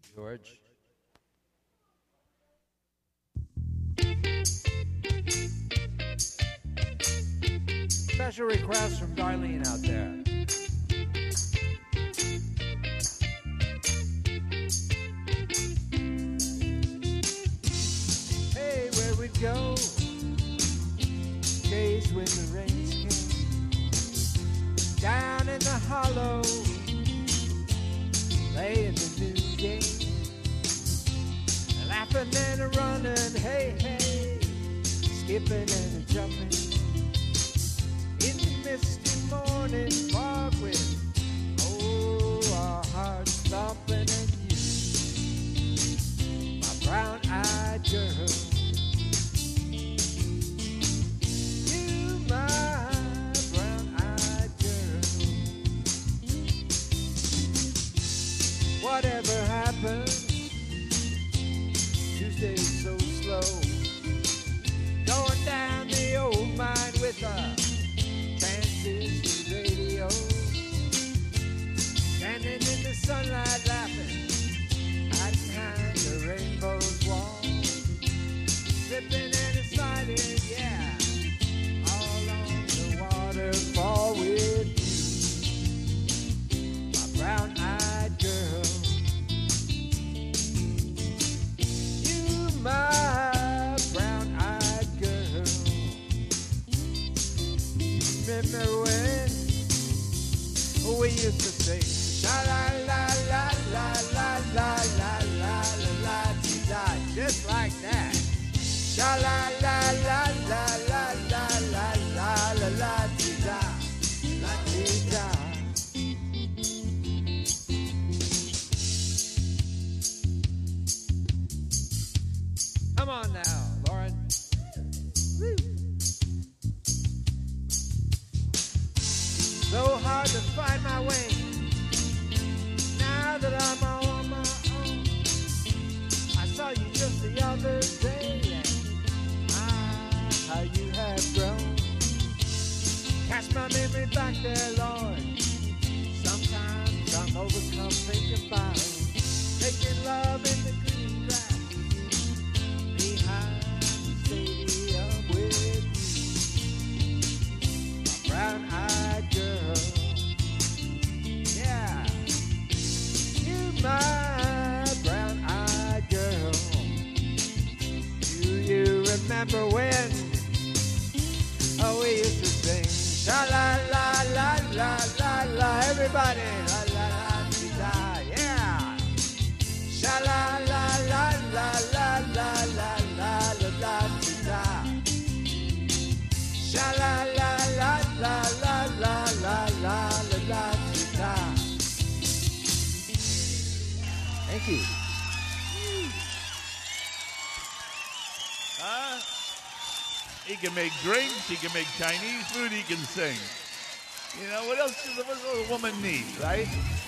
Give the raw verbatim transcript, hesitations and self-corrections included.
George. Special request from Darlene out there. Hey, where we go? Days when the rains came down in the hollow, playing the new game, laughing and a running, hey, hey, skipping and a jumping in the misty morning fog with, oh, our hearts thumping and you, my brown-eyed girl. My brown-eyed girl. Whatever happened? Tuesday's so slow. Going down the old mine with a transistor radio. Standing in the sunlight laughing behind the rainbow's wall. Slipping and a sliding, yeah. Fall with you, my brown-eyed girl. You, my brown-eyed girl. Remember when we used to sing sha-la-la-la-la-la-la-la-la-la-la-la-la-la, just like that. Sha-la-la-la-la-la-la-la-la-la-la-la. Come on now, Lauren. Woo. So hard to find my way now that I'm all on my own. I saw you just the other day, and ah, how you have grown. Cast my memory back there, Lord. Sometimes I'm overcome thinking about making love in the green grass behind the stadium with you, my brown-eyed girl. Yeah, you, my brown-eyed girl. Do you remember when oh, we used to sing sha-la-la-la-la-la-la, everybody, la-la-la-la, yeah. Sha-la-la-la-la-la-la-la-la-la-la, sha-la-la-la-la-la-la-la-la. Thank you. Huh? He can make drinks, he can make Chinese food, he can sing. You know, what else does a woman need, right?